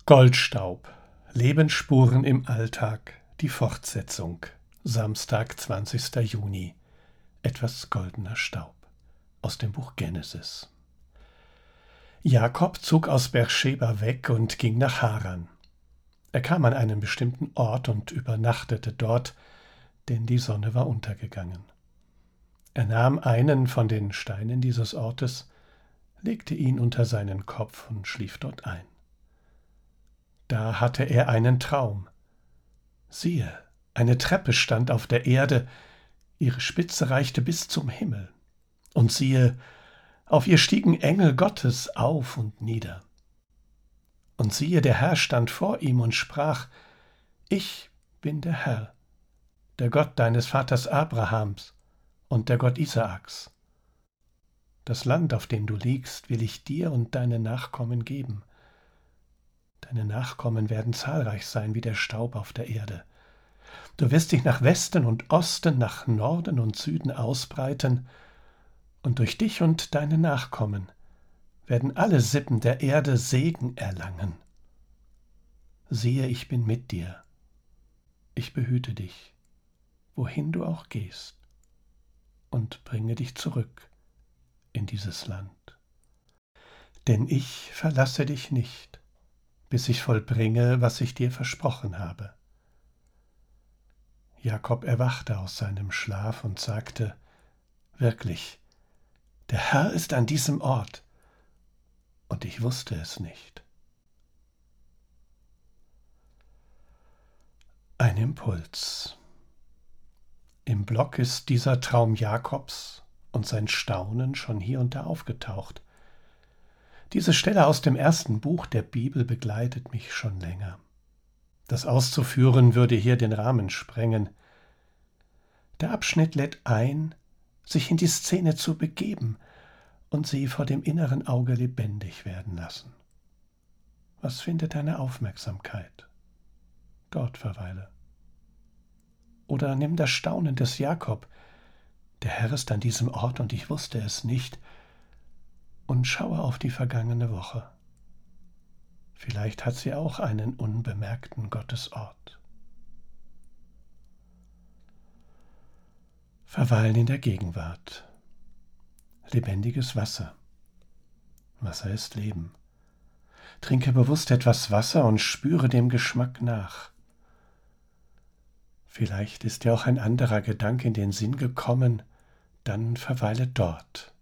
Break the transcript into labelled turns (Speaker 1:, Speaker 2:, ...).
Speaker 1: Goldstaub. Lebensspuren im Alltag. Die Fortsetzung. Samstag, 20. Juni. Etwas goldener Staub. Aus dem Buch Genesis. Jakob zog aus Beerscheba weg und ging nach Haran. Er kam an einen bestimmten Ort und übernachtete dort, denn die Sonne war untergegangen. Er nahm einen von den Steinen dieses Ortes, legte ihn unter seinen Kopf und schlief dort ein. Da hatte er einen Traum. Siehe, eine Treppe stand auf der Erde, ihre Spitze reichte bis zum Himmel. Und siehe, auf ihr stiegen Engel Gottes auf und nieder. Und siehe, der Herr stand vor ihm und sprach: Ich bin der Herr, der Gott deines Vaters Abrahams und der Gott Isaaks. Das Land, auf dem du liegst, will ich dir und deinen Nachkommen geben. Deine Nachkommen werden zahlreich sein wie der Staub auf der Erde. Du wirst dich nach Westen und Osten, nach Norden und Süden ausbreiten, und durch dich und deine Nachkommen werden alle Sippen der Erde Segen erlangen. Siehe, ich bin mit dir. Ich behüte dich, wohin du auch gehst, und bringe dich zurück in dieses Land. Denn ich verlasse dich nicht, bis ich vollbringe, was ich dir versprochen habe. Jakob erwachte aus seinem Schlaf und sagte: Wirklich, der Herr ist an diesem Ort, und ich wusste es nicht. Ein Impuls. Im Blog ist dieser Traum Jakobs und sein Staunen schon hier und da aufgetaucht. Diese Stelle aus dem ersten Buch der Bibel begleitet mich schon länger. Das auszuführen würde hier den Rahmen sprengen. Der Abschnitt lädt ein, sich in die Szene zu begeben und sie vor dem inneren Auge lebendig werden lassen. Was findet deine Aufmerksamkeit? Dort verweile. Oder nimm das Staunen des Jakob: Der Herr ist an diesem Ort und ich wusste es nicht, und schaue auf die vergangene Woche. Vielleicht hat sie auch einen unbemerkten Gottesort. Verweilen in der Gegenwart. Lebendiges Wasser. Wasser ist Leben. Trinke bewusst etwas Wasser und spüre dem Geschmack nach. Vielleicht ist dir auch ein anderer Gedanke in den Sinn gekommen, dann verweile dort.